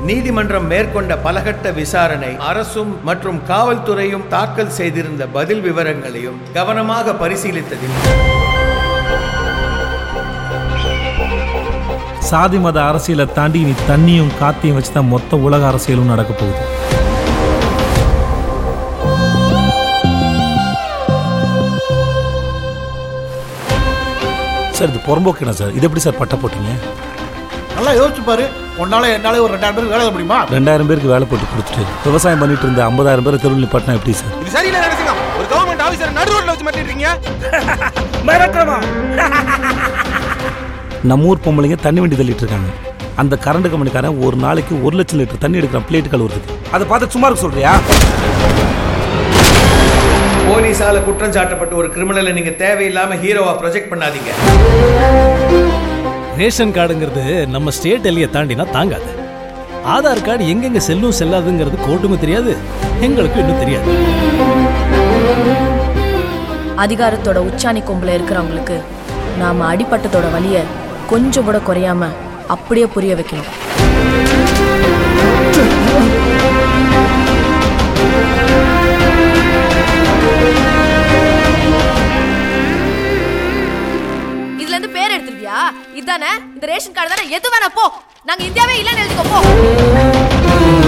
நீதிமன்றம் மேற்கொண்ட பலகட்ட விசாரணை அரசும் மற்றும் காவல்துறையும் தாக்கல் செய்திருந்த பதில் விவரங்களையும் கவனமாக பரிசீலித்ததில் சாதி மத அரசியலை தாண்டி நீ தண்ணியும் காத்தையும் வச்சுதான் மொத்த உலக அரசியலும் நடக்க போகுது. சார் இது புறம்போக்கு சார், இது எப்படி சார் பட்ட போட்டீங்க? நல்லா யோசிச்சு பாரு. உன்னால என்னால ஒரு 2000 பேருக்கு வேலை முடியுமா? 2000 பேருக்கு வேலை போட்டு கொடுத்துட்டு விவசாயம் பண்ணிட்டு இருந்த 50000 பேர் தெருவில் நிப்பாட்டினா எப்படி சார்? இது சரியில்லை நினைச்சுங்க. ஒரு கவர்மெண்ட் ஆபீசர் நடு ரோட்ல வச்சு மாட்டிடுறீங்க. நம்ம ஊர் பொம்பளைங்க தண்ணி வண்டி தள்ளிட்டு இருக்காங்க. அந்த கரண்ட் கம்பெனிக்காரன் ஒரு நாளைக்கு 1 லட்சம் லிட்டர் தண்ணி எடுக்கிறான் பிளேட் கழுவுறதுக்கு. அதை பார்த்து சும்மா இருக்க சொல்றியா? போலீஸால குற்றம் சாட்டப்பட்ட ஒரு கிரிமினலை நீங்க தேவையில்லாம ஹீரோவா ப்ரொஜெக்ட் பண்ணாதீங்க. ரேஷன் கார்டுங்கிறது நம்ம ஸ்டேட் எல்லையை தாண்டினா தாங்காது. ஆதார் கார்டு எங்கெங்க செல்லும் செல்லாதுங்கிறது கோர்ட்டுக்கும் தெரியாது, எங்களுக்கும் இன்னும் தெரியாது. அதிகாரத்தோட உச்சாணி கொம்புல இருக்கிறவங்களுக்கு நாம அடிப்பட்டதோட வலிய கொஞ்சம் கூட குறையாம அப்படியே புரிய வைக்கணும். இதுல இருந்து பேர் எடுத்துருவியா? இதானே இந்த ரேஷன் கார்டு தானே? எது வேணா போ, நாங்க இந்தியாவே இல்லைன்னு எழுதிக்கோ போ.